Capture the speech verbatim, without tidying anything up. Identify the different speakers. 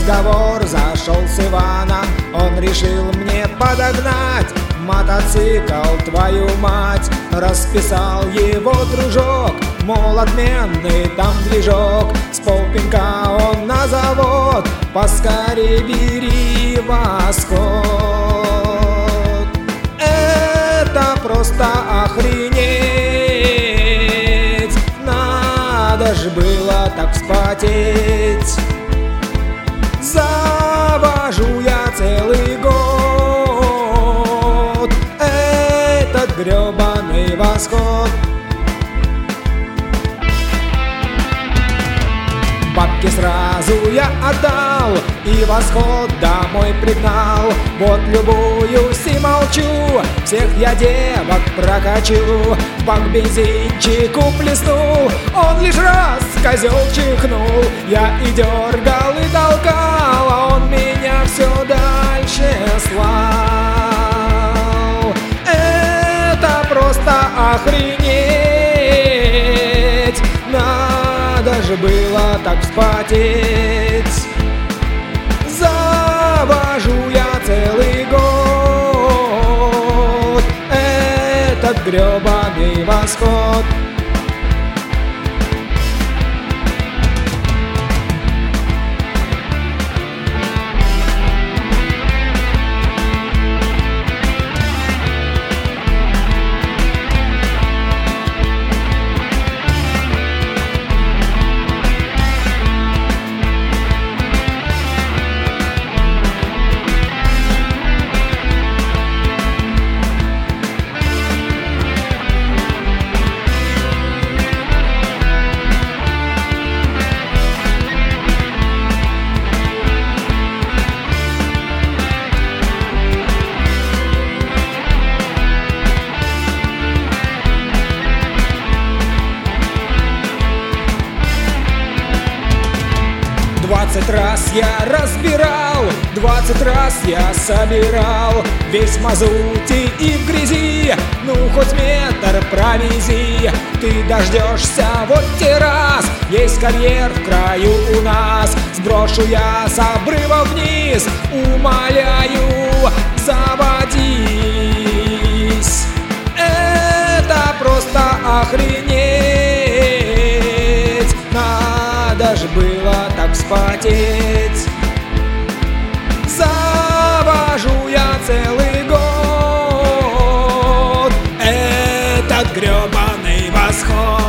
Speaker 1: разговор зашел с Иваном. Он решил мне подогнать мотоцикл, твою мать. Расписал его дружок, мол, отменный там движок. С полпинка он на завод, поскорей бери восход. Это просто охренеть, надо ж было так вспотеть. Завожу я целый год этот гребаный восход. Бабки сразу я отдал и восход домой пригнал. Вот любуюсь и молчу, всех я девок прокачу. В бак бензинчику плеснул, он лишь раз козел чихнул. Я и дергал, и толкал, а он меня все дальше слал. Это просто охренеть, надо же было так вспотеть. Завожу я целый год этот гребаный восход. Двадцать раз я разбирал, двадцать раз я собирал. Весь в мазуте и в грязи, ну хоть метр провези. Ты дождешься вот те раз, есть карьер в краю у нас. Сброшу я с обрыва вниз, умоляю, заводись. Это просто охренеть, надо ж было так вспотеть. Завожу я целый год этот гребаный восход.